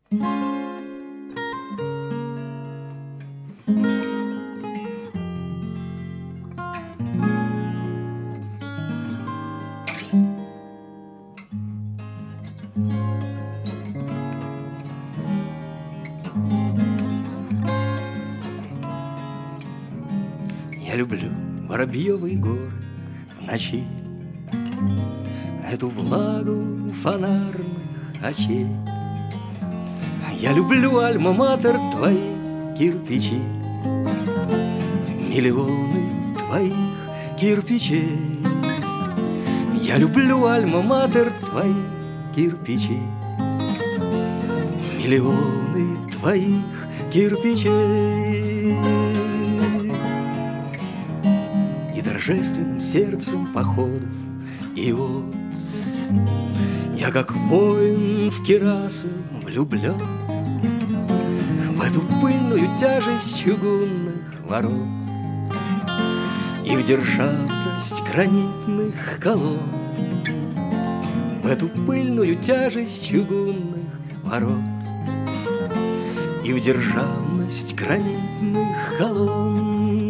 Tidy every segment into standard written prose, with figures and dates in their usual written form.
Я люблю Воробьевые горы в ночи, эту влагу фонарных очей. Я люблю альма-матер твои кирпичи, миллионы твоих кирпичей. Я люблю альма-матер твои кирпичи, миллионы твоих кирпичей. И торжественным сердцем походов, и вот я, как воин в кирасу, влюблен в эту пыльную тяжесть чугунных ворот и в державность гранитных колонн, в эту пыльную тяжесть чугунных ворот и в державность гранитных колонн.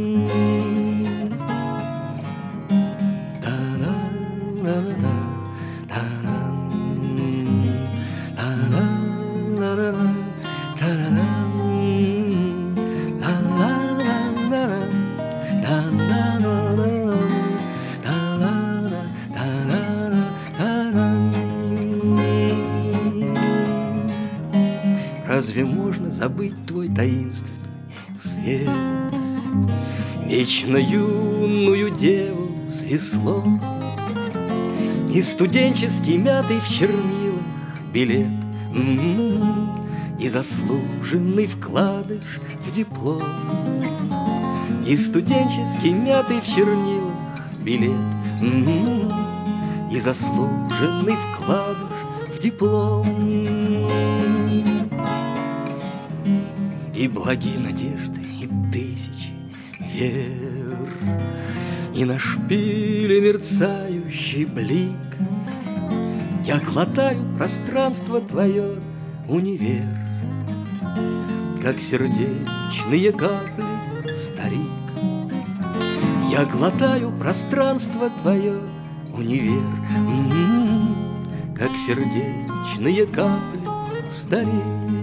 Разве можно забыть твой таинственный свет, вечно юную деву с веслом и студенческий мятый в чернилах билет, и заслуженный вкладыш в диплом, и студенческий мятый в чернилах билет, и заслуженный вкладыш в диплом. И благие надежды, и тысячи вер, и на шпиле мерцающий блик. Я глотаю пространство твое, универ, как сердечные капли, старик. Я глотаю пространство твое, универ, как сердечные капли, старик.